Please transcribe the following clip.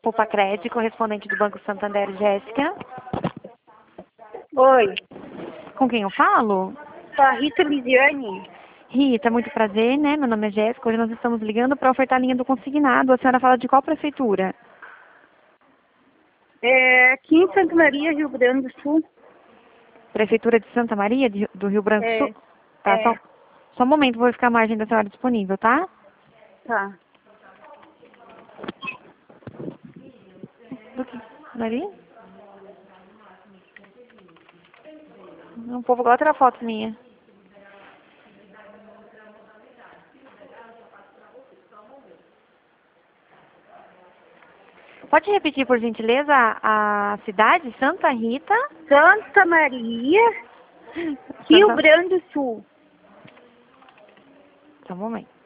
Pupacred, correspondente do Banco Santander, Jéssica. Oi, Com quem eu falo? sou a Rita Lisiane. Rita, muito prazer, né? Meu nome é Jéssica. Hoje nós estamos ligando para ofertar a linha do consignado. A senhora fala de qual prefeitura? Aqui em Santa Maria, Rio Grande do Sul. Prefeitura de Santa Maria, do Rio Branco do Sul? Tá, só um momento, vou verificar a margem da senhora disponível, tá? Tá. Do que? Maria? O povo agora tirar foto minha. Pode repetir, por gentileza, a cidade? Santa Rita? Santa Maria, Rio Grande do Sul. Só um momento.